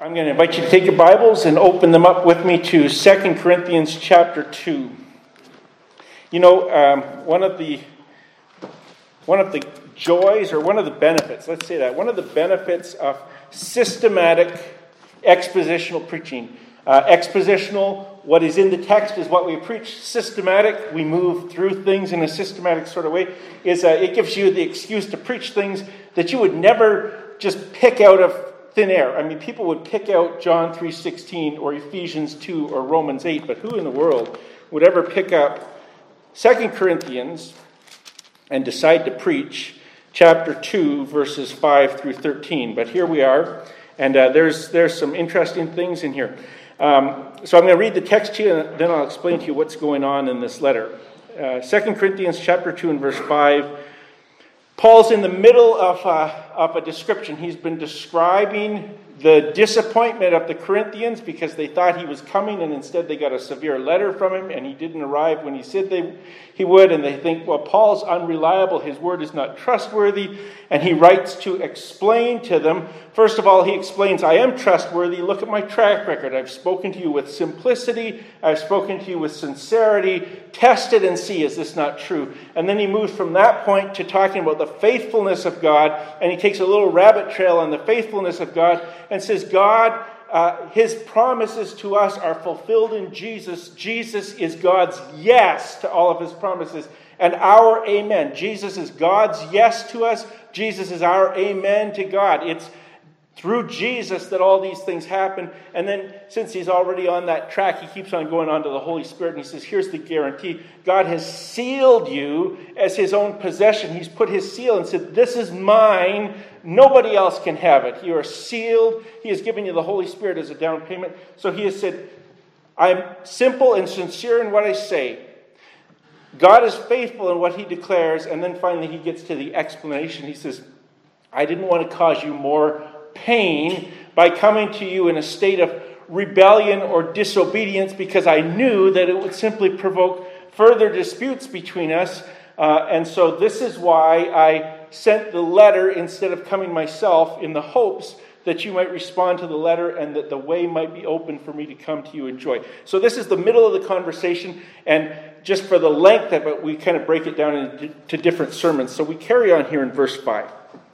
I'm going to invite you to take your Bibles and open them up with me to 2 Corinthians chapter 2. You know, one of the joys, or one of the benefits, let's say that, one of the benefits of systematic expositional preaching. Expositional, what is in the text is what we preach. Systematic, we move through things in a systematic sort of way. It gives you the excuse to preach things that you would never just pick out of thin air. I mean, people would pick out John 3:16 or Ephesians 2 or Romans 8, but who in the world would ever pick up 2 Corinthians and decide to preach chapter 2, verses 5 through 13? But here we are, and there's some interesting things in here. So I'm going to read the text to you, and then I'll explain to you what's going on in this letter. 2 Corinthians chapter 2 and verse 5. Paul's in the middle of a description. He's been describing the disappointment of the Corinthians because they thought he was coming, and instead they got a severe letter from him, and he didn't arrive when he said he would, and they think, well, Paul's unreliable, his word is not trustworthy, and he writes to explain to them. First of all, he explains, I am trustworthy, look at my track record. I've spoken to you with simplicity, I've spoken to you with sincerity, test it and see, is this not true? And then he moves from that point to talking about the faithfulness of God, and he takes a little rabbit trail on the faithfulness of God, and says, God, his promises to us are fulfilled in Jesus. Jesus is God's yes to all of his promises, and our amen. Jesus is God's yes to us. Jesus is our amen to God. It's through Jesus that all these things happen. And then, since he's already on that track, he keeps on going on to the Holy Spirit, and he says, here's the guarantee. God has sealed you as his own possession. He's put his seal and said, this is mine. Nobody else can have it. You are sealed. He has given you the Holy Spirit as a down payment. So he has said, I'm simple and sincere in what I say. God is faithful in what he declares. And then finally he gets to the explanation. He says, I didn't want to cause you more pain by coming to you in a state of rebellion or disobedience, because I knew that it would simply provoke further disputes between us. And so this is why I sent the letter instead of coming myself, in the hopes that you might respond to the letter and that the way might be open for me to come to you in joy. So this is the middle of the conversation, and just for the length of it, we kind of break it down into different sermons. So we carry on here in verse 5.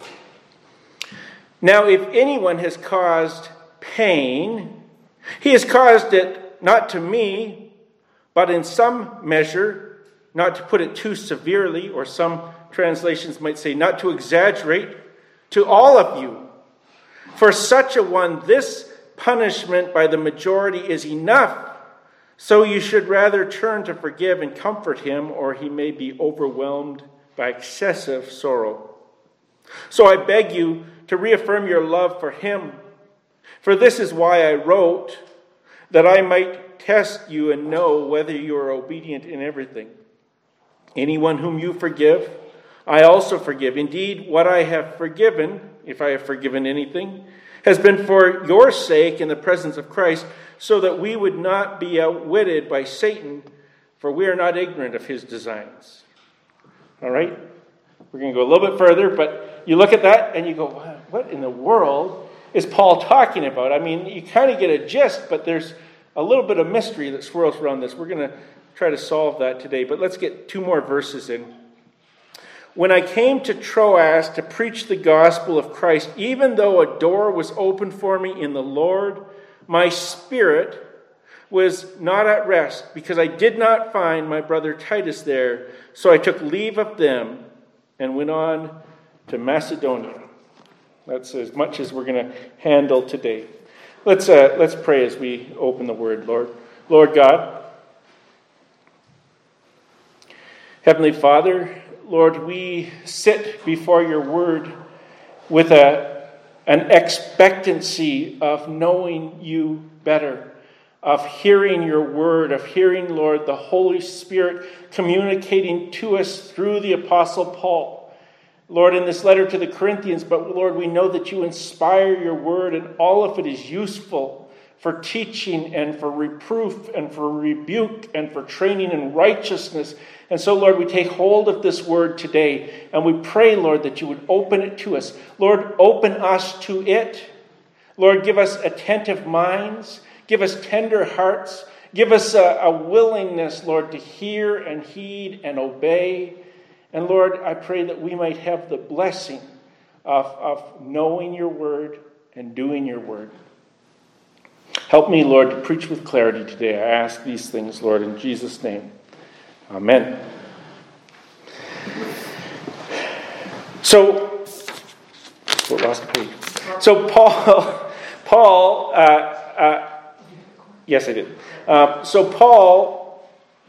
Now, if anyone has caused pain, he has caused it not to me, but in some measure, not to put it too severely, or some translations might say not to exaggerate, to all of you. For such a one, this punishment by the majority is enough. So you should rather turn to forgive and comfort him, or he may be overwhelmed by excessive sorrow. So I beg you to reaffirm your love for him. For this is why I wrote, that I might test you and know whether you are obedient in everything. Anyone whom you forgive, I also forgive. Indeed, what I have forgiven, if I have forgiven anything, has been for your sake in the presence of Christ, so that we would not be outwitted by Satan, for we are not ignorant of his designs. All right? We're going to go a little bit further, but you look at that and you go, what in the world is Paul talking about? I mean, you kind of get a gist, but there's a little bit of mystery that swirls around this. We're going to try to solve that today, but let's get 2 more verses in. When I came to Troas to preach the gospel of Christ, even though a door was opened for me in the Lord, my spirit was not at rest, because I did not find my brother Titus there. So I took leave of them and went on to Macedonia. That's as much as we're going to handle today. Let's pray as we open the word, Lord. Lord God, Heavenly Father, Lord, we sit before your word with an expectancy of knowing you better, of hearing your word, of hearing, Lord, the Holy Spirit communicating to us through the Apostle Paul. Lord, in this letter to the Corinthians, but Lord, we know that you inspire your word, and all of it is useful for teaching and for reproof and for rebuke and for training in righteousness. And so, Lord, we take hold of this word today, and we pray, Lord, that you would open it to us. Lord, open us to it. Lord, give us attentive minds. Give us tender hearts. Give us a willingness, Lord, to hear and heed and obey. And Lord, I pray that we might have the blessing of knowing your word and doing your word. Help me, Lord, to preach with clarity today. I ask these things, Lord, in Jesus' name. Amen. So, lost a page. So Paul, yes, I did. So Paul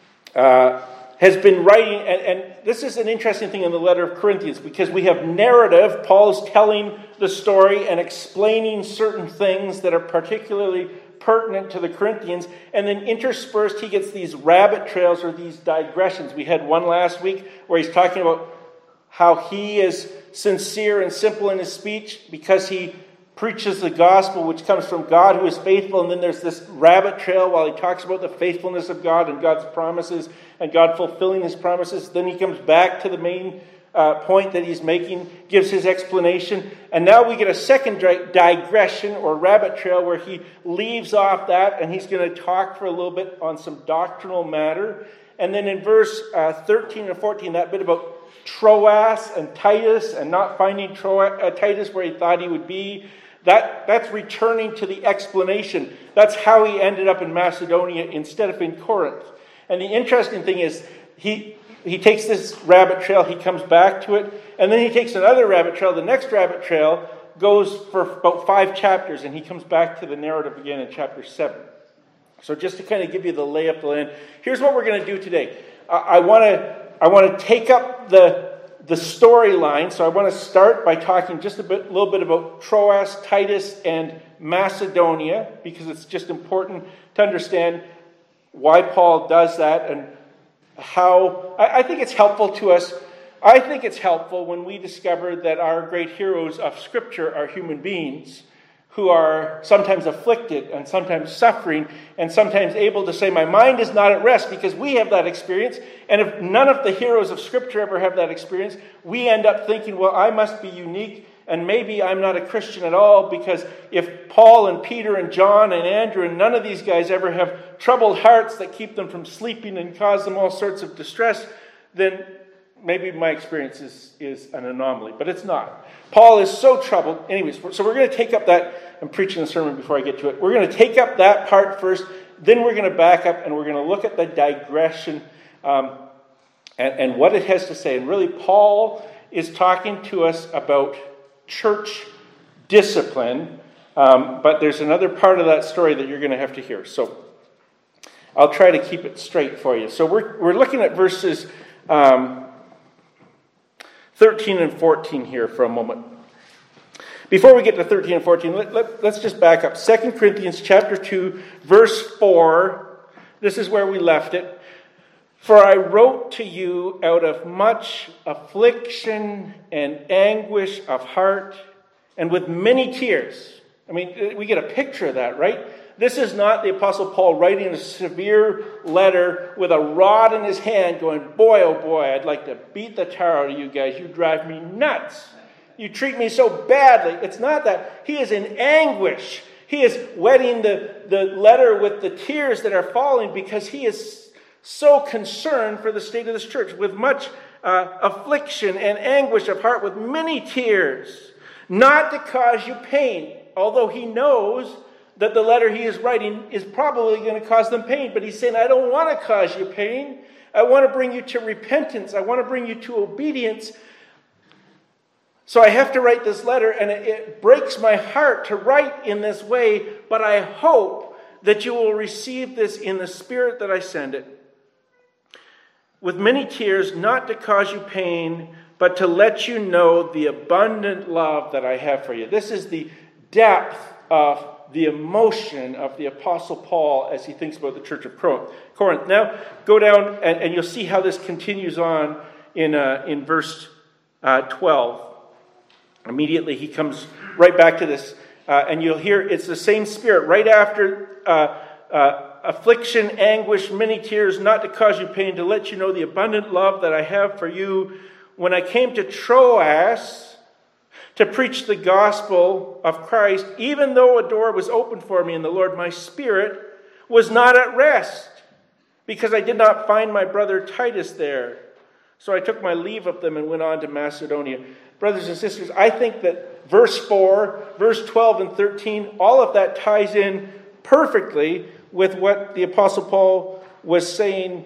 has been writing, and this is an interesting thing in the letter of Corinthians, because we have narrative. Paul's telling the story and explaining certain things that are particularly pertinent to the Corinthians, and then interspersed he gets these rabbit trails or these digressions. We had one last week where he's talking about how he is sincere and simple in his speech because he preaches the gospel which comes from God who is faithful, and then there's this rabbit trail while he talks about the faithfulness of God and God's promises and God fulfilling his promises. Then he comes back to the main point that he's making, gives his explanation, and now we get a second digression or rabbit trail where he leaves off that and he's going to talk for a little bit on some doctrinal matter. And then in verse 13 and 14, that bit about Troas and Titus and not finding Titus where he thought he would be, that's returning to the explanation. That's how he ended up in Macedonia instead of in Corinth. And the interesting thing is he takes this rabbit trail, he comes back to it, and then he takes another rabbit trail. The next rabbit trail goes for about 5 chapters, and he comes back to the narrative again in chapter 7. So just to kind of give you the lay of the land, here's what we're going to do today. I want to take up the storyline. So I want to start by talking just a little bit about Troas, Titus, and Macedonia, because it's just important to understand why Paul does that and how I think it's helpful to us. I think it's helpful when we discover that our great heroes of Scripture are human beings who are sometimes afflicted and sometimes suffering and sometimes able to say, my mind is not at rest, because we have that experience. And if none of the heroes of Scripture ever have that experience, we end up thinking, well, I must be unique and maybe I'm not a Christian at all, because if Paul and Peter and John and Andrew and none of these guys ever have troubled hearts that keep them from sleeping and cause them all sorts of distress, then maybe my experience is an anomaly. But it's not. Paul is so troubled. Anyways, so we're going to take up that. I'm preaching a sermon before I get to it. We're going to take up that part first. Then we're going to back up and we're going to look at the digression and what it has to say. And really, Paul is talking to us about church discipline. But there's another part of that story that you're going to have to hear. So I'll try to keep it straight for you. So we're looking at verses 13 and 14 here for a moment. Before we get to 13 and 14, let's just back up. 2 Corinthians chapter 2, verse 4. This is where we left it. For I wrote to you out of much affliction and anguish of heart and with many tears. I mean, we get a picture of that, right? This is not the Apostle Paul writing a severe letter with a rod in his hand going, boy, oh boy, I'd like to beat the tar out of you guys. You drive me nuts. You treat me so badly. It's not that. He is in anguish. He is wetting the letter with the tears that are falling because he is so concerned for the state of this church, with much affliction and anguish of heart, with many tears, not to cause you pain, although he knows that the letter he is writing is probably going to cause them pain. But he's saying, I don't want to cause you pain. I want to bring you to repentance. I want to bring you to obedience. So I have to write this letter, and it breaks my heart to write in this way, but I hope that you will receive this in the spirit that I send it. With many tears, not to cause you pain, but to let you know the abundant love that I have for you. This is the depth of the emotion of the Apostle Paul as he thinks about the church of Corinth. Now, go down, and you'll see how this continues on in verse 12. Immediately, he comes right back to this, and you'll hear it's the same spirit. Right after affliction, anguish, many tears, not to cause you pain, to let you know the abundant love that I have for you. When I came to Troas, to preach the gospel of Christ, even though a door was opened for me in the Lord, my spirit was not at rest, because I did not find my brother Titus there. So I took my leave of them and went on to Macedonia. Brothers and sisters, I think that verse 4, verse 12 and 13, all of that ties in perfectly with what the Apostle Paul was saying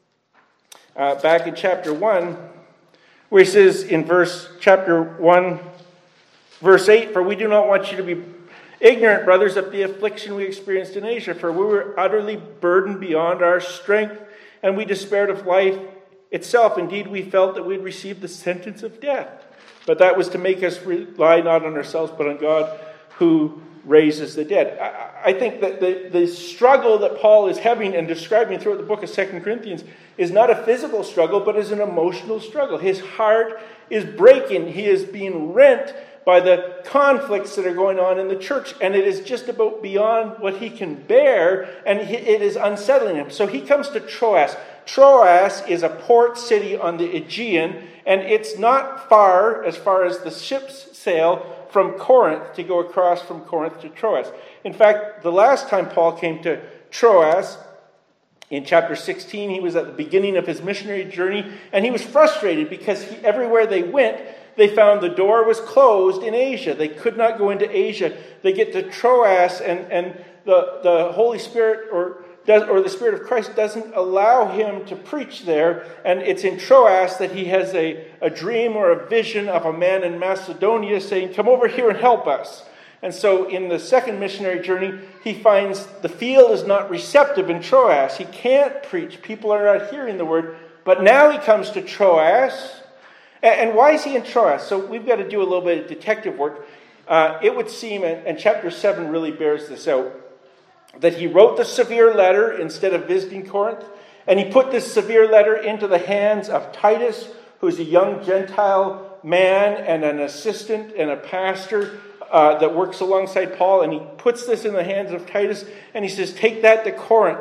back in chapter 1, where he says in chapter 1, verse 8, "For we do not want you to be ignorant, brothers, of the affliction we experienced in Asia, for we were utterly burdened beyond our strength, and we despaired of life itself. Indeed, we felt that we had received the sentence of death. But that was to make us rely not on ourselves, but on God who raises the dead." I think that the struggle that Paul is having and describing throughout the book of 2 Corinthians is not a physical struggle, but is an emotional struggle. His heart is breaking. He is being rent by the conflicts that are going on in the church. And it is just about beyond what he can bear, and it is unsettling him. So he comes to Troas. Troas is a port city on the Aegean, and it's not far as the ships sail from Corinth to go across from Corinth to Troas. In fact, the last time Paul came to Troas, in chapter 16, he was at the beginning of his missionary journey, and he was frustrated because everywhere they went, they found the door was closed in Asia. They could not go into Asia. They get to Troas, and the Holy Spirit or the Spirit of Christ doesn't allow him to preach there. And it's in Troas that he has a dream or a vision of a man in Macedonia saying, "Come over here and help us." And so in the second missionary journey, he finds the field is not receptive in Troas. He can't preach. People are not hearing the word. But now he comes to Troas. And why is he in Troas? So we've got to do a little bit of detective work. It would seem, and chapter 7 really bears this out, that he wrote the severe letter instead of visiting Corinth. And he put this severe letter into the hands of Titus, who's a young Gentile man and an assistant and a pastor that works alongside Paul. And he puts this in the hands of Titus, and he says, "Take that to Corinth,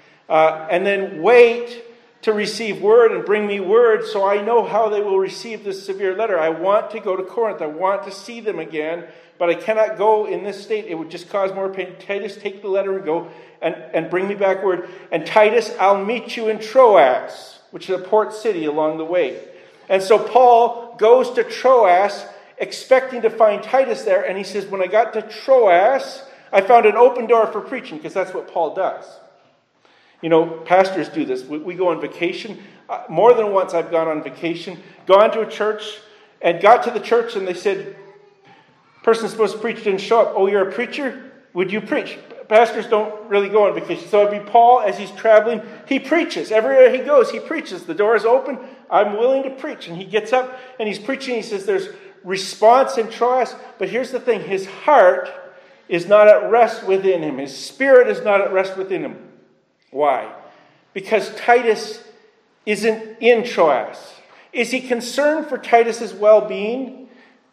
and then wait to receive word and bring me word so I know how they will receive this severe letter. I want to go to Corinth. I want to see them again, but I cannot go in this state. It would just cause more pain. Titus, take the letter and go and bring me back word. And Titus, I'll meet you in Troas," which is a port city along the way. And so Paul goes to Troas expecting to find Titus there. And he says, when I got to Troas, I found an open door for preaching, because that's what Paul does. You know, pastors do this. We go on vacation. More than once I've gone on vacation, gone to a church, and got to the church, and they said, "Person supposed to preach didn't show up." "Oh, you're a preacher? Would you preach?" Pastors don't really go on vacation. So it'd be Paul, as he's traveling, he preaches. Everywhere he goes, he preaches. The door is open. I'm willing to preach. And he gets up, and he's preaching. He says there's response in Troas. But here's the thing. His heart is not at rest within him. His spirit is not at rest within him. Why? Because Titus isn't in Troas. Is he concerned for Titus's well-being?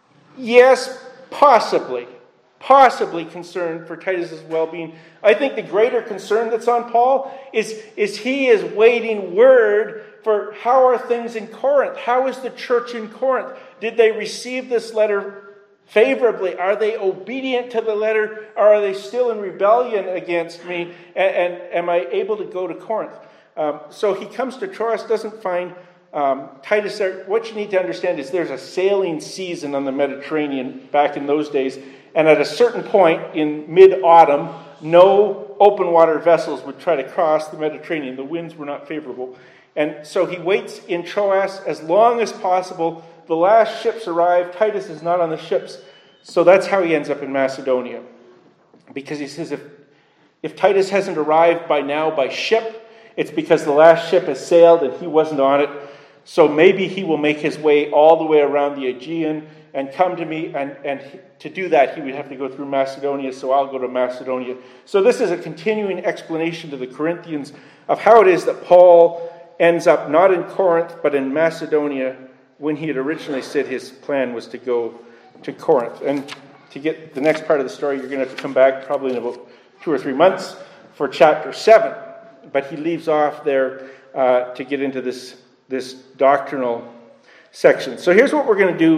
Yes, possibly. Possibly concerned for Titus's well-being. I think the greater concern that's on Paul is he is waiting word for how are things in Corinth? How is the church in Corinth? Did they receive this letter favorably? Are they obedient to the letter? Or are they still in rebellion against me? And am I able to go to Corinth? So he comes to Troas, doesn't find Titus there. What you need to understand is there's a sailing season on the Mediterranean back in those days. And at a certain point in mid-autumn, no open water vessels would try to cross the Mediterranean. The winds were not favorable. And so he waits in Troas as long as possible. The last ships arrive. Titus is not on the ships. So that's how he ends up in Macedonia. Because he says if Titus hasn't arrived by now by ship, it's because the last ship has sailed and he wasn't on it. So maybe he will make his way all the way around the Aegean and come to me. And to do that, he would have to go through Macedonia. So I'll go to Macedonia. So this is a continuing explanation to the Corinthians of how it is that Paul ends up not in Corinth, but in Macedonia, when he had originally said his plan was to go to Corinth. And to get the next part of the story, you're going to have to come back probably in about 2 or 3 months for chapter 7. But he leaves off there to get into this doctrinal section. So here's what we're going to do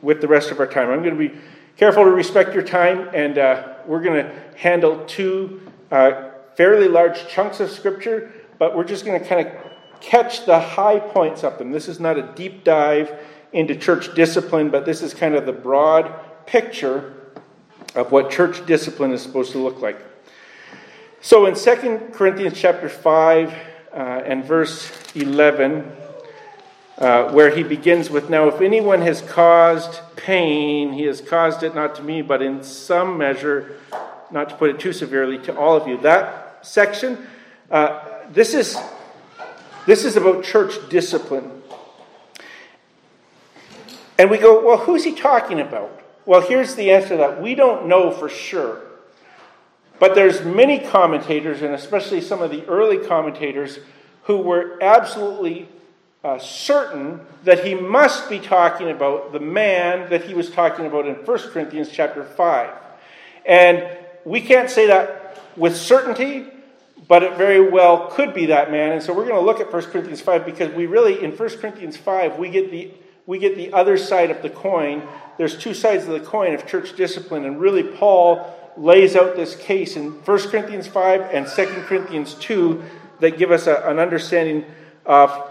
with the rest of our time. I'm going to be careful to respect your time, and we're going to handle two fairly large chunks of Scripture, but we're just going to kind of catch the high points of them. This is not a deep dive into church discipline, but this is kind of the broad picture of what church discipline is supposed to look like. So in 2 Corinthians chapter 5 and verse 11, where he begins with, "Now if anyone has caused pain, he has caused it not to me, but in some measure, not to put it too severely, to all of you." That section, this is about church discipline. And we go, well, who's he talking about? Well, here's the answer to that. We don't know for sure. But there's many commentators, and especially some of the early commentators, who were absolutely certain that he must be talking about the man that he was talking about in 1 Corinthians chapter 5. And we can't say that with certainty, but it very well could be that man. And so we're going to look at 1 Corinthians 5 because we really, in 1 Corinthians 5, we get the other side of the coin. There's two sides of the coin of church discipline, and really Paul lays out this case in 1 Corinthians 5 and 2 Corinthians 2 that give us an understanding of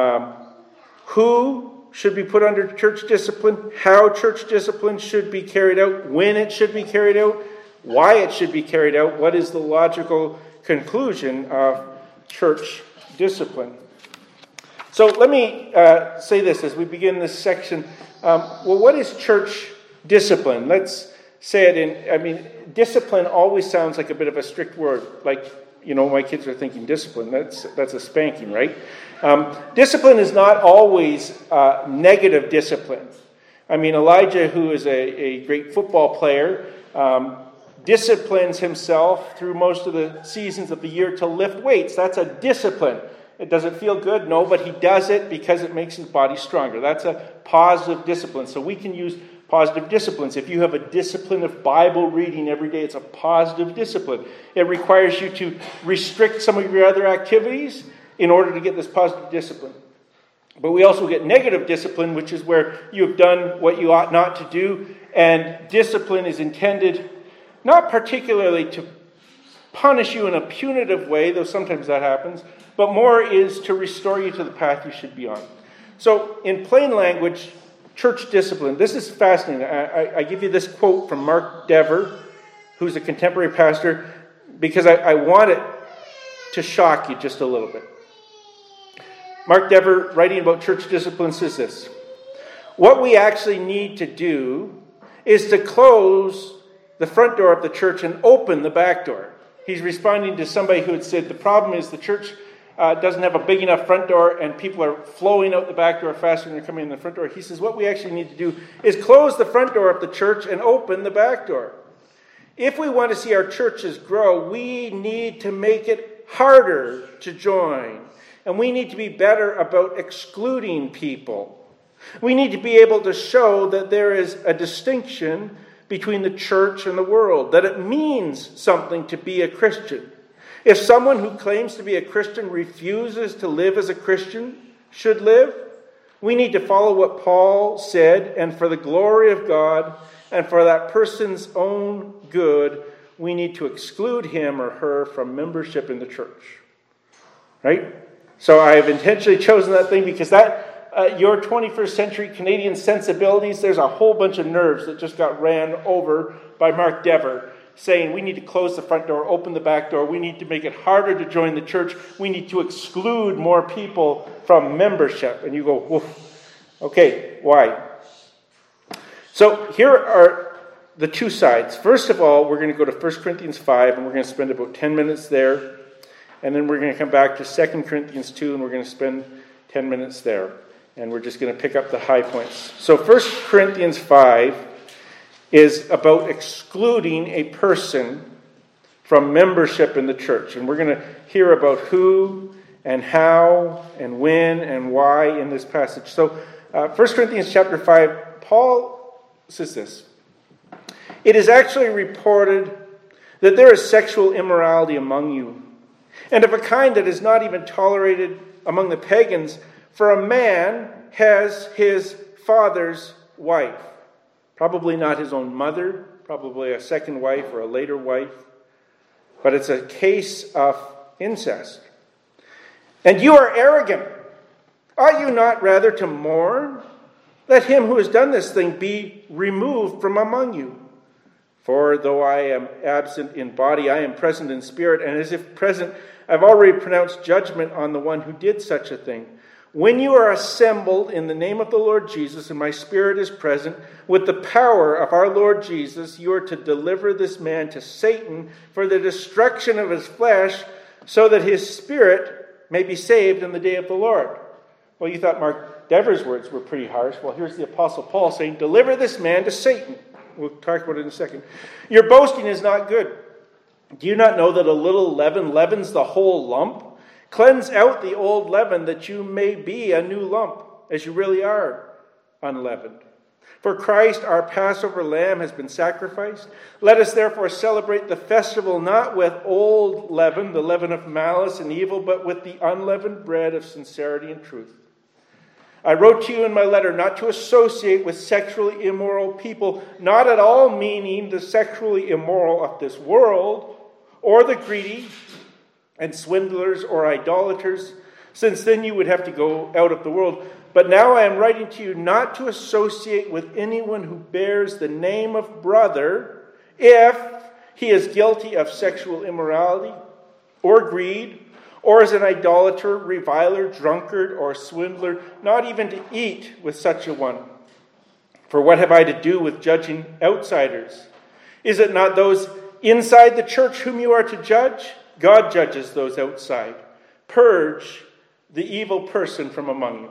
who should be put under church discipline, how church discipline should be carried out, when it should be carried out, why it should be carried out, what is the logical conclusion of church discipline. So let me say this as we begin this section. Well, what is church discipline? Let's say it discipline always sounds like a bit of a strict word. Like, my kids are thinking discipline. That's a spanking, right? Discipline is not always negative discipline. Elijah, who is a great football player, disciplines himself through most of the seasons of the year to lift weights. That's a discipline. Does it feel good? No, but he does it because it makes his body stronger. That's a positive discipline. So we can use positive disciplines. If you have a discipline of Bible reading every day, it's a positive discipline. It requires you to restrict some of your other activities in order to get this positive discipline. But we also get negative discipline, which is where you have done what you ought not to do. And discipline is intended not particularly to punish you in a punitive way, though sometimes that happens, but more is to restore you to the path you should be on. So in plain language, church discipline, this is fascinating. I give you this quote from Mark Dever, who's a contemporary pastor, because I want it to shock you just a little bit. Mark Dever, writing about church discipline, says this: "What we actually need to do is to close the front door of the church and open the back door." He's responding to somebody who had said the problem is the church doesn't have a big enough front door and people are flowing out the back door faster than they're coming in the front door. He says what we actually need to do is close the front door of the church and open the back door. If we want to see our churches grow, we need to make it harder to join. And we need to be better about excluding people. We need to be able to show that there is a distinction between the church and the world, that it means something to be a Christian. If someone who claims to be a Christian refuses to live as a Christian should live, we need to follow what Paul said, and for the glory of God and for that person's own good, we need to exclude him or her from membership in the church. Right? So I have intentionally chosen that thing because that your 21st century Canadian sensibilities, there's a whole bunch of nerves that just got ran over by Mark Dever, saying we need to close the front door, open the back door, we need to make it harder to join the church, we need to exclude more people from membership. And you go, whoa, okay, why? So here are the two sides. First of all, we're going to go to 1 Corinthians 5, and we're going to spend about 10 minutes there. And then we're going to come back to 2 Corinthians 2, and we're going to spend 10 minutes there. And we're just going to pick up the high points. So 1 Corinthians 5 is about excluding a person from membership in the church. And we're going to hear about who and how and when and why in this passage. So 1 Corinthians chapter 5, Paul says this: "It is actually reported that there is sexual immorality among you, and of a kind that is not even tolerated among the pagans, for a man has his father's wife." Probably not his own mother, probably a second wife or a later wife. But it's a case of incest. And you are arrogant. Ought you not rather to mourn? Let him who has done this thing be removed from among you. For though I am absent in body, I am present in spirit, and as if present, I've already pronounced judgment on the one who did such a thing. When you are assembled in the name of the Lord Jesus, and my spirit is present, with the power of our Lord Jesus, you are to deliver this man to Satan for the destruction of his flesh, so that his spirit may be saved in the day of the Lord. Well, you thought Mark Dever's words were pretty harsh. Well, here's the Apostle Paul saying, deliver this man to Satan. We'll talk about it in a second. Your boasting is not good. Do you not know that a little leaven leavens the whole lump? Cleanse out the old leaven, that you may be a new lump, as you really are, unleavened. For Christ, our Passover lamb, has been sacrificed. Let us therefore celebrate the festival not with old leaven, the leaven of malice and evil, but with the unleavened bread of sincerity and truth. I wrote to you in my letter not to associate with sexually immoral people, not at all meaning the sexually immoral of this world, or the greedy and swindlers or idolaters, since then you would have to go out of the world. But now I am writing to you not to associate with anyone who bears the name of brother, if he is guilty of sexual immorality or greed, or as an idolater, reviler, drunkard, or swindler, not even to eat with such a one. For what have I to do with judging outsiders? Is it not those inside the church whom you are to judge? God judges those outside. Purge the evil person from among you.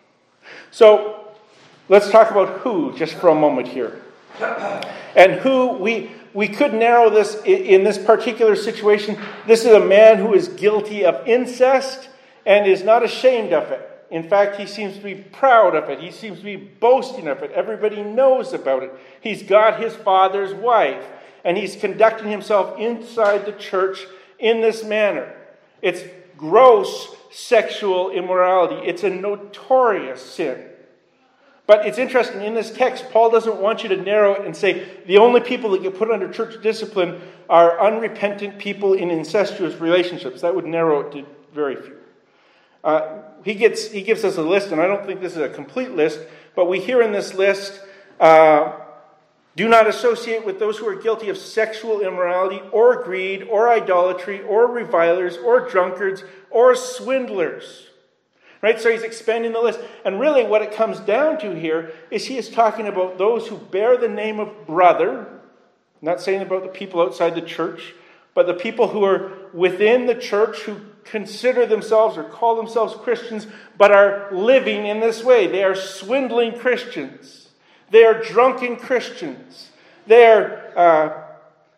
So, let's talk about who just for a moment here. And who, we could narrow this in this particular situation. This is a man who is guilty of incest and is not ashamed of it. In fact, he seems to be proud of it. He seems to be boasting of it. Everybody knows about it. He's got his father's wife, and he's conducting himself inside the church in this manner. It's gross sexual immorality. It's a notorious sin. But it's interesting, in this text, Paul doesn't want you to narrow it and say the only people that get put under church discipline are unrepentant people in incestuous relationships. That would narrow it to very few. He gives us a list, and I don't think this is a complete list, but we hear in this list, do not associate with those who are guilty of sexual immorality or greed or idolatry or revilers or drunkards or swindlers. Right? So he's expanding the list. And really what it comes down to here is he is talking about those who bear the name of brother, not saying about the people outside the church, but the people who are within the church who consider themselves or call themselves Christians, but are living in this way. They are swindling Christians. They are drunken Christians. They are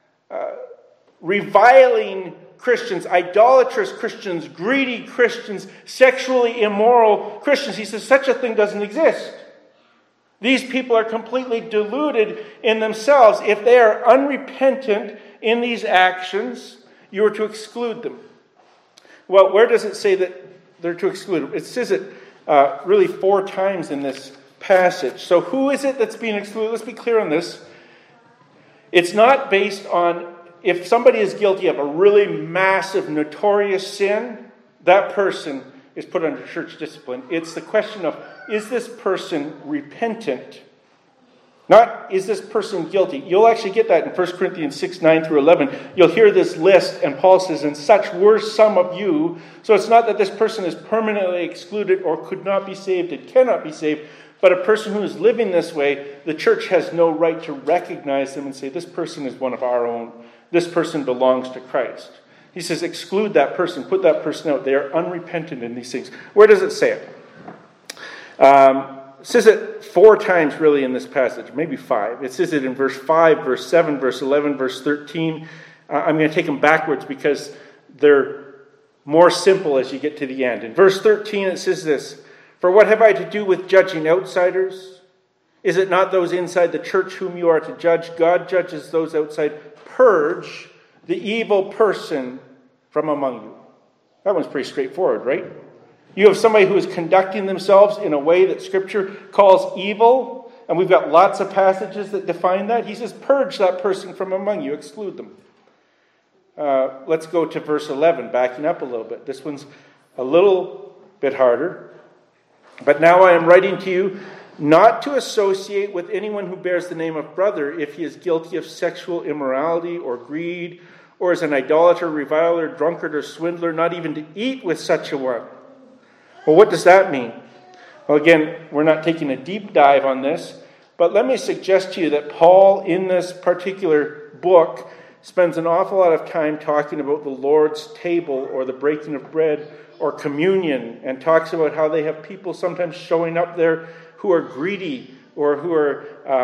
reviling Christians, idolatrous Christians, greedy Christians, sexually immoral Christians. He says such a thing doesn't exist. These people are completely deluded in themselves. If they are unrepentant in these actions, you are to exclude them. Well, where does it say that they're to exclude them? It says it really 4 times in this passage. So who is it that's being excluded? Let's be clear on this. It's not based on if somebody is guilty of a really massive, notorious sin, that person is put under church discipline. It's the question of, is this person repentant? Not, is this person guilty? You'll actually get that in 1 Corinthians 6, 9 through 11. You'll hear this list, and Paul says, and such were some of you. So it's not that this person is permanently excluded or could not be saved, it cannot be saved. But a person who is living this way, the church has no right to recognize them and say, this person is one of our own. This person belongs to Christ. He says, exclude that person, put that person out. They are unrepentant in these things. Where does it say it? It says it 4 times really in this passage, maybe 5. It says it in verse 5, verse 7, verse 11, verse 13. I'm going to take them backwards because they're more simple as you get to the end. In verse 13 it says this, for what have I to do with judging outsiders? Is it not those inside the church whom you are to judge? God judges those outside. Purge the evil person from among you. That one's pretty straightforward, right? You have somebody who is conducting themselves in a way that Scripture calls evil, And we've got lots of passages that define that. He says, purge that person from among you, exclude them. Let's go to verse 11, backing up a little bit. This one's a little bit harder. But now I am writing to you not to associate with anyone who bears the name of brother if he is guilty of sexual immorality or greed, or is an idolater, reviler, drunkard, or swindler, not even to eat with such a one. Well, what does that mean? Well, again, we're not taking a deep dive on this, but let me suggest to you that Paul, in this particular book, spends an awful lot of time talking about the Lord's table or the breaking of bread or communion, and talks about how they have people sometimes showing up there who are greedy or who are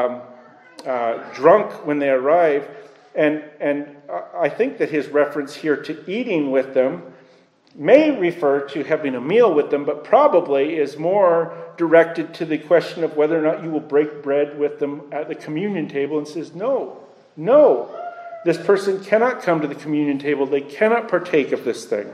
drunk when they arrive. And I think that his reference here to eating with them may refer to having a meal with them, but probably is more directed to the question of whether or not you will break bread with them at the communion table, and says, no, this person cannot come to the communion table. They cannot partake of this thing.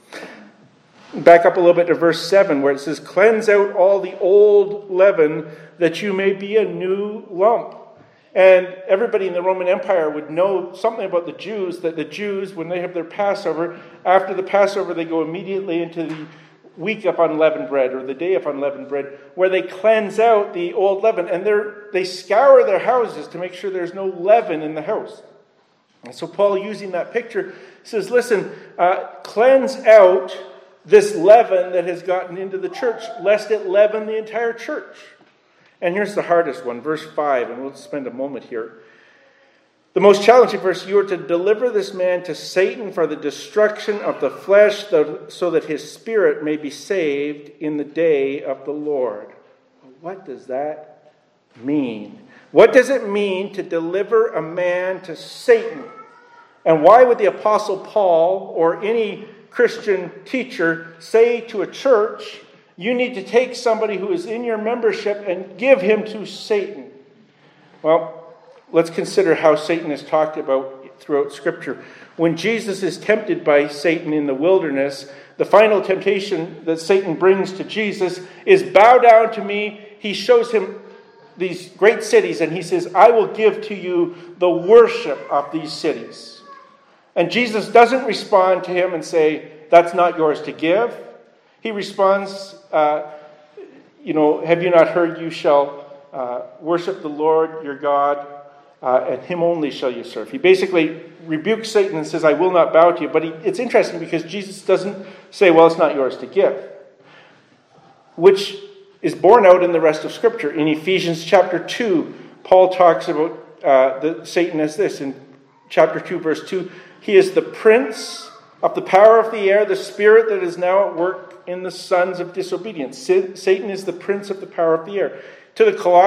Back up a little bit to verse 7, where it says, cleanse out all the old leaven, that you may be a new lump. And everybody in the Roman Empire would know something about the Jews, that the Jews, when they have their Passover, after the Passover, they go immediately into the week of unleavened bread, or the day of unleavened bread, where they cleanse out the old leaven, and they scour their houses to make sure there's no leaven in the house. And so Paul, using that picture, says, listen, cleanse out this leaven that has gotten into the church, lest it leaven the entire church. And here's the hardest one, verse 5, and we'll spend a moment here. The most challenging verse, you are to deliver this man to Satan for the destruction of the flesh, so that his spirit may be saved in the day of the Lord. What does that mean? What does it mean to deliver a man to Satan? And why would the Apostle Paul or any Christian teacher say to a church, you need to take somebody who is in your membership and give him to Satan? Well, let's consider how Satan is talked about throughout Scripture. When Jesus is tempted by Satan in the wilderness, the final temptation that Satan brings to Jesus is, bow down to me. He shows him these great cities, and he says, I will give to you the worship of these cities. And Jesus doesn't respond to him and say, that's not yours to give. He responds, have you not heard, you shall worship the Lord your God, and him only shall you serve. He basically rebukes Satan and says, I will not bow to you. But it's interesting because Jesus doesn't say, well, it's not yours to give, which is borne out in the rest of Scripture. In Ephesians chapter 2, Paul talks about Satan as this. In chapter 2, verse 2, he is the prince of the power of the air, the spirit that is now at work in the sons of disobedience. Satan is the prince of the power of the air. To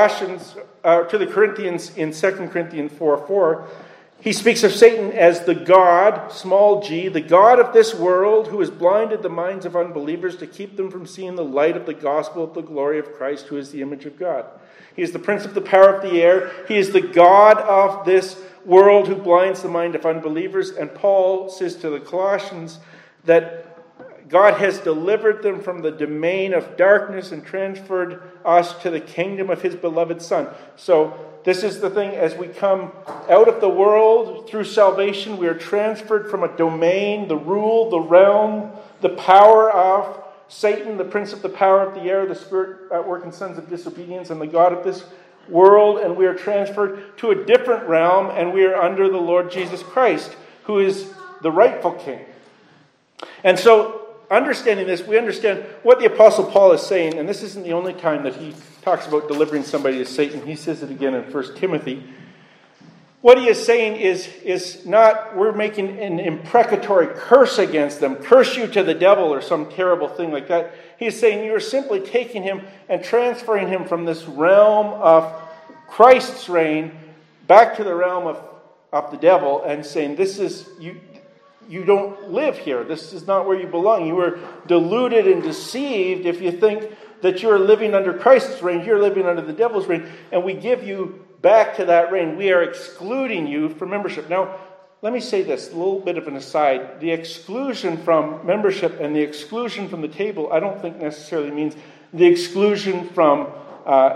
the Corinthians in 2 Corinthians 4:4, he speaks of Satan as the God, small g, the God of this world, who has blinded the minds of unbelievers to keep them from seeing the light of the gospel of the glory of Christ, who is the image of God. He is the prince of the power of the air. He is the God of this world who blinds the mind of unbelievers. And Paul says to the Colossians that God has delivered them from the domain of darkness and transferred us to the kingdom of his beloved Son. So this is the thing, as we come out of the world through salvation, we are transferred from a domain, the rule, the realm, the power of Satan, the prince of the power of the air, the spirit at work in sons of disobedience, and the God of this world, and we are transferred to a different realm, and we are under the Lord Jesus Christ, who is the rightful king. And so, understanding this, we understand what the Apostle Paul is saying, and this isn't the only time that he talks about delivering somebody to Satan. He says it again in 1 Timothy. What he is saying is not, we're making an imprecatory curse against them, curse you to the devil or some terrible thing like that. He is saying you are simply taking him and transferring him from this realm of Christ's reign back to the realm of the devil, and saying, this is, you don't live here. This is not where you belong. You are deluded and deceived if you think that you're living under Christ's reign. You're living under the devil's reign, and we give you back to that reign. We are excluding you from membership. Now, let me say this, a little bit of an aside. The exclusion from membership and the exclusion from the table, I don't think necessarily means the exclusion from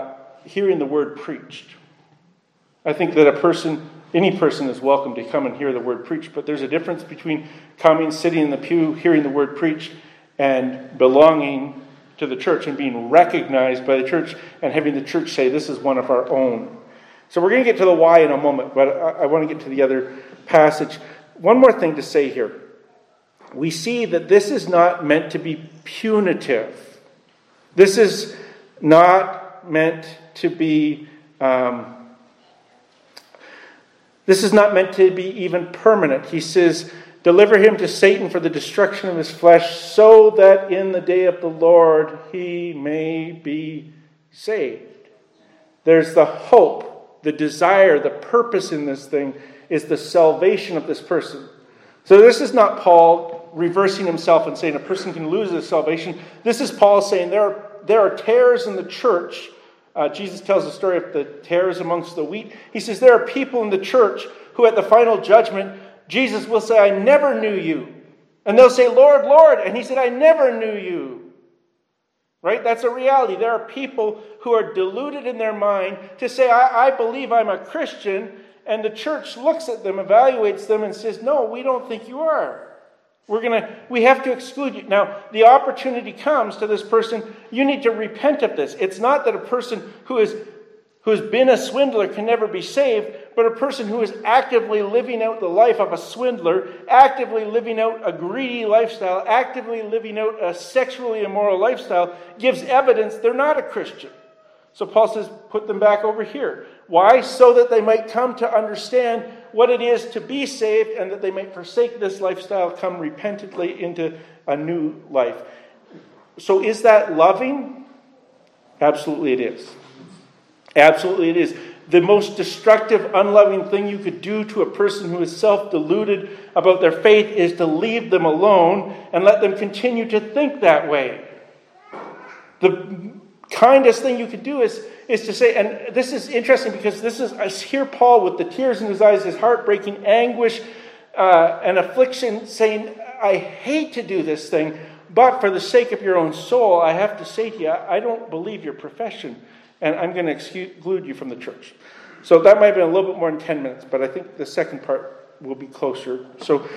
hearing the word preached. I think that any person is welcome to come and hear the word preached, but there's a difference between coming, sitting in the pew, hearing the word preached, and belonging to the church and being recognized by the church and having the church say, this is one of our own. So we're going to get to the why in a moment, but I want to get to the other passage. One more thing to say here. We see that this is not meant to be punitive. This is not meant to be... this is not meant to be even permanent. He says, deliver him to Satan for the destruction of his flesh, so that in the day of the Lord he may be saved. There's the hope, the desire, the purpose in this thing is the salvation of this person. So this is not Paul reversing himself and saying a person can lose his salvation. This is Paul saying there are tares in the church. Jesus tells the story of the tares amongst the wheat. He says there are people in the church who at the final judgment, Jesus will say, I never knew you. And they'll say, Lord, Lord. And he said, I never knew you. Right? That's a reality. There are people who are deluded in their mind to say, I believe I'm a Christian. And the church looks at them, evaluates them, and says, no, we don't think you are. We have to exclude you. Now, the opportunity comes to this person, you need to repent of this. It's not that a person who's been a swindler can never be saved, but a person who is actively living out the life of a swindler, actively living out a greedy lifestyle, actively living out a sexually immoral lifestyle, gives evidence they're not a Christian. So Paul says, put them back over here. Why? So that they might come to understand what it is to be saved and that they might forsake this lifestyle, come repentantly into a new life. So is that loving? Absolutely it is. Absolutely it is. The most destructive, unloving thing you could do to a person who is self-deluded about their faith is to leave them alone and let them continue to think that way. The kindest thing you could do is to say, and this is interesting because I hear Paul with the tears in his eyes, his heartbreaking anguish and affliction, saying, I hate to do this thing, but for the sake of your own soul, I have to say to you, I don't believe your profession, and I'm going to exclude you from the church. So that might have been a little bit more than 10 minutes, but I think the second part will be closer. So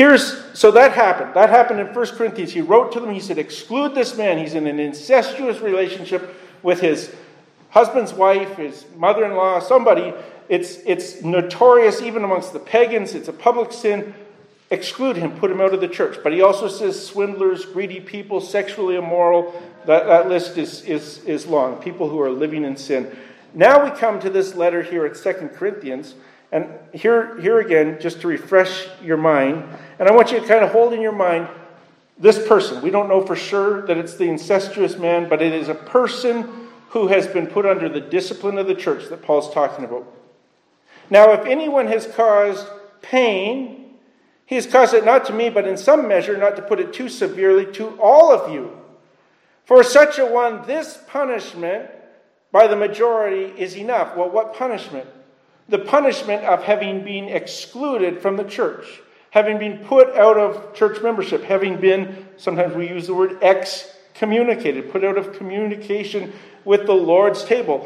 that happened. That happened in 1 Corinthians. He wrote to them, he said, exclude this man. He's in an incestuous relationship with his husband's wife, his mother-in-law, somebody. It's notorious even amongst the pagans. It's a public sin. Exclude him, put him out of the church. But he also says swindlers, greedy people, sexually immoral. That list is long. People who are living in sin. Now we come to this letter here at 2 Corinthians. And here again, just to refresh your mind, and I want you to kind of hold in your mind this person. We don't know for sure that it's the incestuous man, but it is a person who has been put under the discipline of the church that Paul's talking about. Now, if anyone has caused pain, he has caused it not to me, but in some measure, not to put it too severely, to all of you. For such a one, this punishment by the majority is enough. Well, what punishment? The punishment of having been excluded from the church, having been put out of church membership, having been, sometimes we use the word excommunicated, put out of communication with the Lord's table.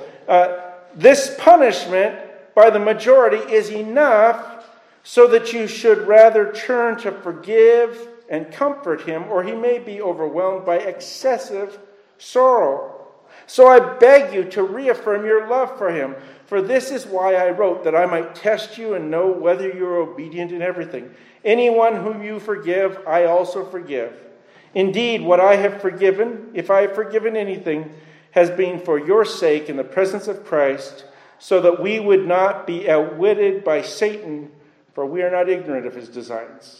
This punishment by the majority is enough so that you should rather turn to forgive and comfort him, or he may be overwhelmed by excessive sorrow. So I beg you to reaffirm your love for him. For this is why I wrote, that I might test you and know whether you are obedient in everything. Anyone whom you forgive, I also forgive. Indeed, what I have forgiven, if I have forgiven anything, has been for your sake in the presence of Christ, so that we would not be outwitted by Satan, for we are not ignorant of his designs.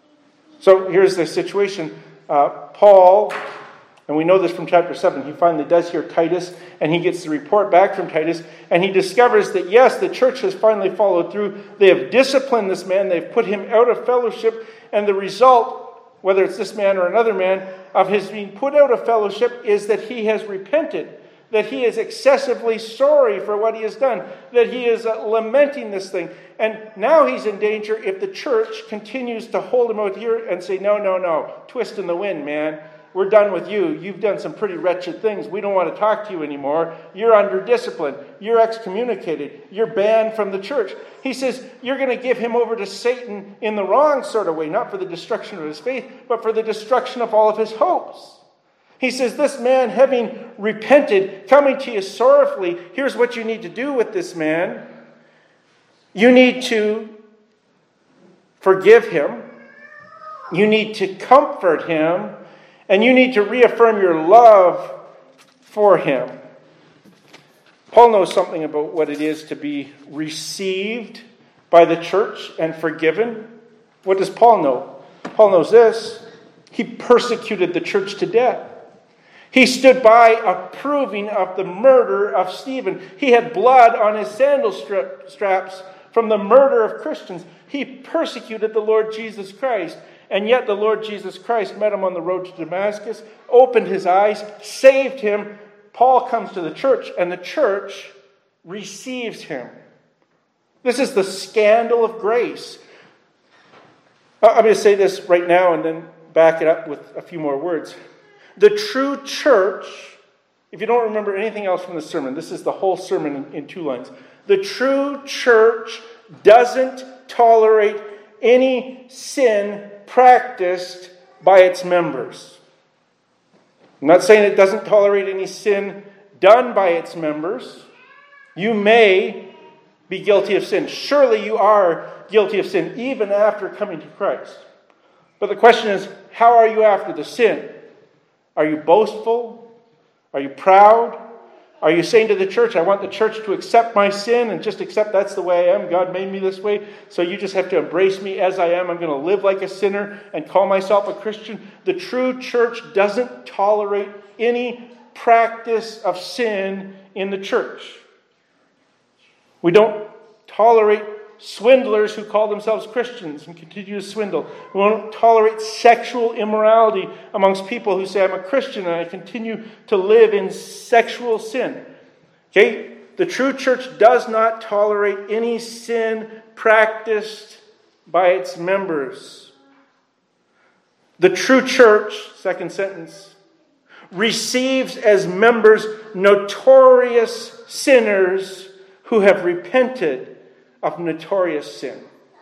So here's the situation. Paul, and we know this from chapter 7, he finally does hear Titus, and he gets the report back from Titus, and he discovers that, yes, the church has finally followed through. They have disciplined this man. They've put him out of fellowship, and the result, whether it's this man or another man, of his being put out of fellowship is that he has repented, that he is excessively sorry for what he has done, that he is lamenting this thing. And now he's in danger if the church continues to hold him out here and say, no, twist in the wind, man. we're done with you. You've done some pretty wretched things. We don't want to talk to you anymore. You're under discipline. You're excommunicated. You're banned from the church. He says, you're going to give him over to Satan in the wrong sort of way, not for the destruction of his faith, but for the destruction of all of his hopes. He says, this man, having repented, coming to you sorrowfully, here's what you need to do with this man. You need to forgive him. You need to comfort him. And you need to reaffirm your love for him. Paul knows something about what it is to be received by the church and forgiven. What does Paul know? Paul knows this. He persecuted the church to death. He stood by approving of the murder of Stephen. He had blood on his sandal straps from the murder of Christians. He persecuted the Lord Jesus Christ. And yet the Lord Jesus Christ met him on the road to Damascus, opened his eyes, saved him. Paul comes to the church, and the church receives him. This is the scandal of grace. I'm going to say this right now and then back it up with a few more words. The true church, if you don't remember anything else from the sermon, this is the whole sermon in 2 lines. The true church doesn't tolerate any sin practiced by its members. I'm not saying it doesn't tolerate any sin done by its members. You may be guilty of sin. Surely you are guilty of sin even after coming to Christ. But the question is, how are you after the sin? Are you boastful? Are you proud? Are you saying to the church, I want the church to accept my sin and just accept that's the way I am. God made me this way, so you just have to embrace me as I am. I'm going to live like a sinner and call myself a Christian. The true church doesn't tolerate any practice of sin in the church. We don't tolerate swindlers who call themselves Christians and continue to swindle. We won't tolerate sexual immorality amongst people who say, I'm a Christian and I continue to live in sexual sin. Okay? The true church does not tolerate any sin practiced by its members. The true church, second sentence, receives as members notorious sinners who have repented of notorious sin.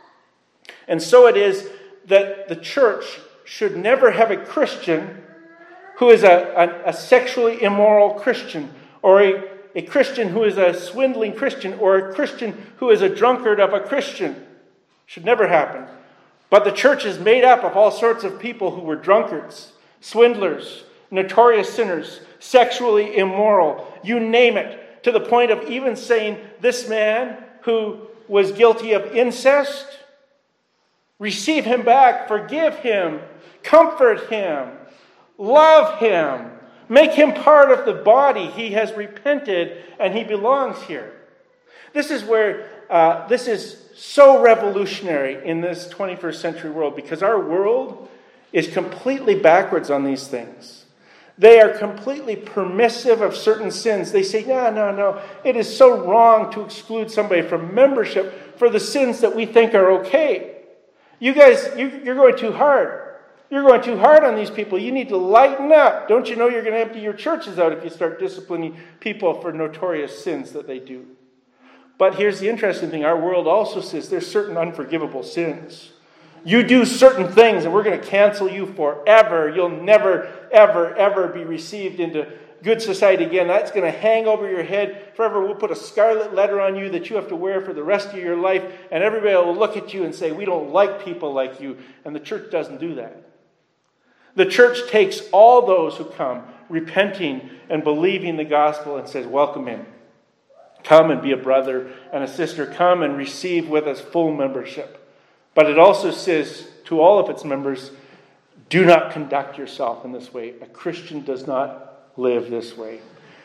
And so it is that the church should never have a Christian who is a sexually immoral Christian, or a Christian who is a swindling Christian, or a Christian who is a drunkard of a Christian. Should never happen. But the church is made up of all sorts of people who were drunkards, swindlers, notorious sinners, sexually immoral, you name it, to the point of even saying this man who was guilty of incest, receive him back, forgive him, comfort him, love him, make him part of the body. He has repented and he belongs here. This is where this is so revolutionary in this 21st century world, because our world is completely backwards on these things. They are completely permissive of certain sins. They say, no. It is so wrong to exclude somebody from membership for the sins that we think are okay. You guys, you're going too hard. You're going too hard on these people. You need to lighten up. Don't you know you're going to empty your churches out if you start disciplining people for notorious sins that they do? But here's the interesting thing. Our world also says there's certain unforgivable sins. You do certain things and we're going to cancel you forever. You'll never, ever, ever be received into good society again. That's going to hang over your head forever. We'll put a scarlet letter on you that you have to wear for the rest of your life. And everybody will look at you and say, we don't like people like you. And the church doesn't do that. The church takes all those who come repenting and believing the gospel and says, welcome in. Come and be a brother and a sister. Come and receive with us full membership. But it also says to all of its members, do not conduct yourself in this way. A Christian does not live this way.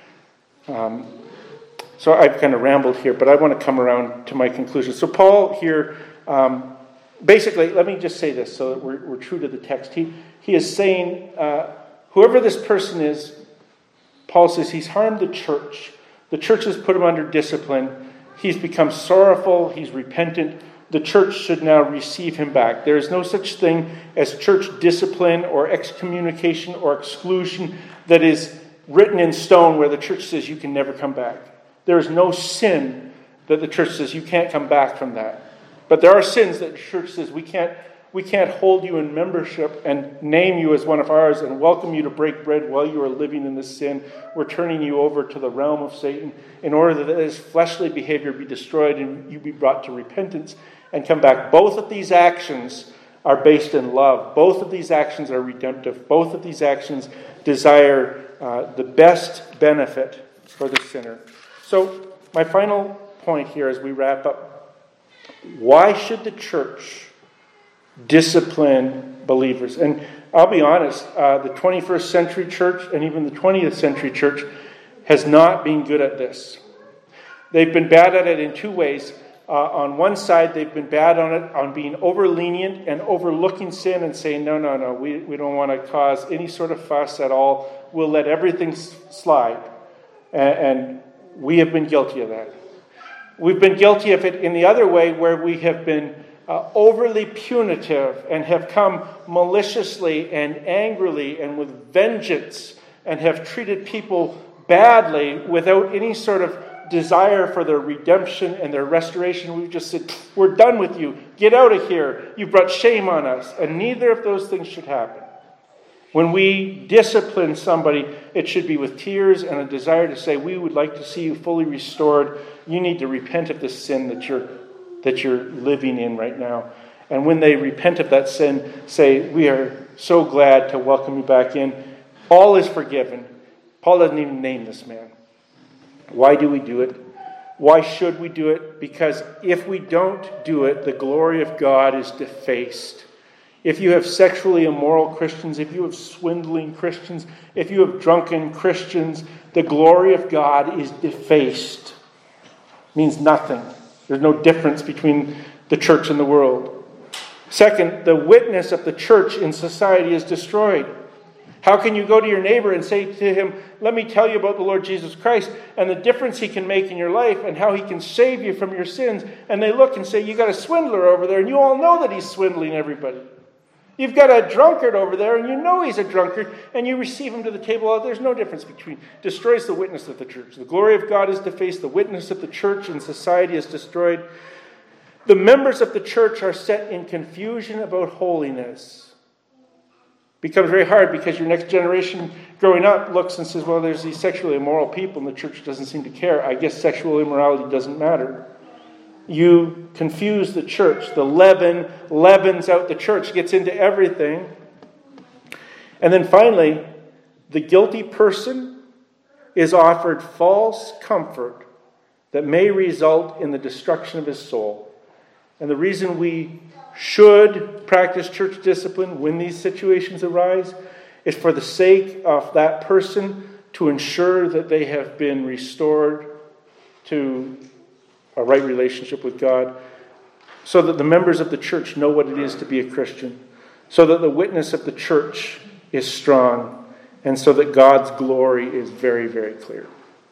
So I've kind of rambled here, but I want to come around to my conclusion. So Paul here, basically, let me just say this so that we're true to the text. He is saying, whoever this person is, Paul says he's harmed the church. The church has put him under discipline. He's become sorrowful. He's repentant. the church should now receive him back. There is no such thing as church discipline or excommunication or exclusion that is written in stone where the church says you can never come back. There is no sin that the church says you can't come back from that. But there are sins that the church says we can't hold you in membership and name you as one of ours and welcome you to break bread while you are living in this sin. We're turning you over to the realm of Satan in order that his fleshly behavior be destroyed and you be brought to repentance and come back. Both of these actions are based in love. Both of these actions are redemptive. Both of these actions desire the best benefit for the sinner. So my final point here as we wrap up: why should the church discipline believers? And I'll be honest, the 21st century church and even the 20th century church has not been good at this. They've been bad at it in two ways. On one side, they've been bad on it, on being over lenient and overlooking sin and saying, no, we don't want to cause any sort of fuss at all. We'll let everything slide. And we have been guilty of that. We've been guilty of it in the other way, where we have been overly punitive and have come maliciously and angrily and with vengeance and have treated people badly without any sort of desire for their redemption and their restoration. We've just said, we're done with you. Get out of here. You've brought shame on us. And neither of those things should happen. When we discipline somebody, it should be with tears and a desire to say, we would like to see you fully restored. You need to repent of this sin that you're living in right now. And when they repent of that sin, say, we are so glad to welcome you back in. All is forgiven. Paul doesn't even name this man. Why do we do it? Why should we do it? Because if we don't do it, the glory of God is defaced. If you have sexually immoral Christians, if you have swindling Christians, if you have drunken Christians, the glory of God is defaced. It means nothing. There's no difference between the church and the world. Second, the witness of the church in society is destroyed. How can you go to your neighbor and say to him, let me tell you about the Lord Jesus Christ and the difference he can make in your life and how he can save you from your sins? And they look and say, you got a swindler over there and you all know that he's swindling everybody. You've got a drunkard over there and you know he's a drunkard and you receive him to the table. Oh, there's no difference between. Destroys the witness of the church. The glory of God is defaced. The witness of the church and society is destroyed. The members of the church are set in confusion about holiness. Becomes very hard because your next generation growing up looks and says, well, there's these sexually immoral people and the church doesn't seem to care. I guess sexual immorality doesn't matter. You confuse the church. The leaven leavens out the church, gets into everything. And then finally, the guilty person is offered false comfort that may result in the destruction of his soul. And the reason we should practice church discipline when these situations arise is for the sake of that person, to ensure that they have been restored to a right relationship with God, so that the members of the church know what it is to be a Christian, so that the witness of the church is strong, and so that God's glory is very, very clear.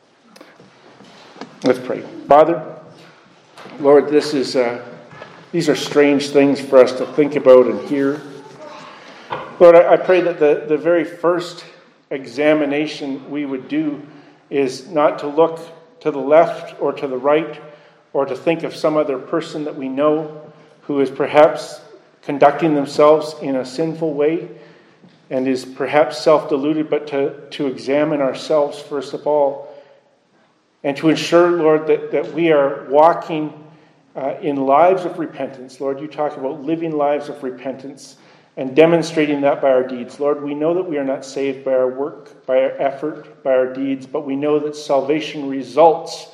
Let's pray. Father, Lord, these are strange things for us to think about and hear. Lord, I pray that the very first examination we would do is not to look to the left or to the right or to think of some other person that we know who is perhaps conducting themselves in a sinful way and is perhaps self-deluded, but to examine ourselves first of all and to ensure, Lord, that we are walking in lives of repentance. Lord, you talk about living lives of repentance and demonstrating that by our deeds. Lord, we know that we are not saved by our work, by our effort, by our deeds, but we know that salvation results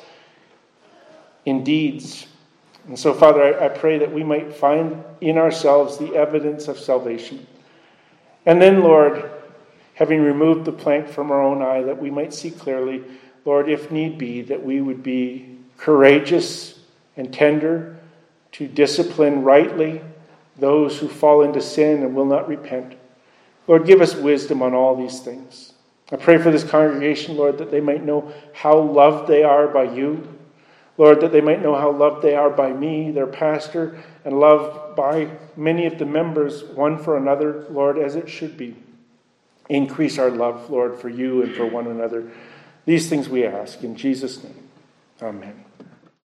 in deeds. And so, Father, I pray that we might find in ourselves the evidence of salvation. And then, Lord, having removed the plank from our own eye, that we might see clearly, Lord, if need be, that we would be courageous and tender to discipline rightly those who fall into sin and will not repent. Lord, give us wisdom on all these things. I pray for this congregation, Lord, that they might know how loved they are by you. Lord, that they might know how loved they are by me, their pastor, and loved by many of the members, one for another, Lord, as it should be. Increase our love, Lord, for you and for one another. These things we ask in Jesus' name. Amen.